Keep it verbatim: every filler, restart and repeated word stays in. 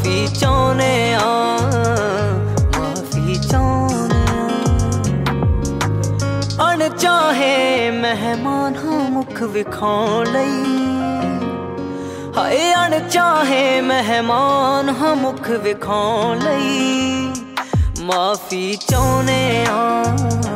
ਮਾਫੀ ਚਾਹੁੰਦੇ ਆ, ਮਾਫੀ ਚਾਹੁੰਦੇ ਆ। ਅਣਚਾਹੇ ਮਹਿਮਾਨ ਹਾਂ ਮੁਖ ਵਿਖਾਉਣ ਲਈ, ਹਾਏ ਅਣਚਾਹੇ ਮਹਿਮਾਨ ਹਾਂ ਮੁਖ ਵਿਖਾਉਣ ਲਈ ਮਾਫੀ ਚਾਹੁੰਦੇ ਆ।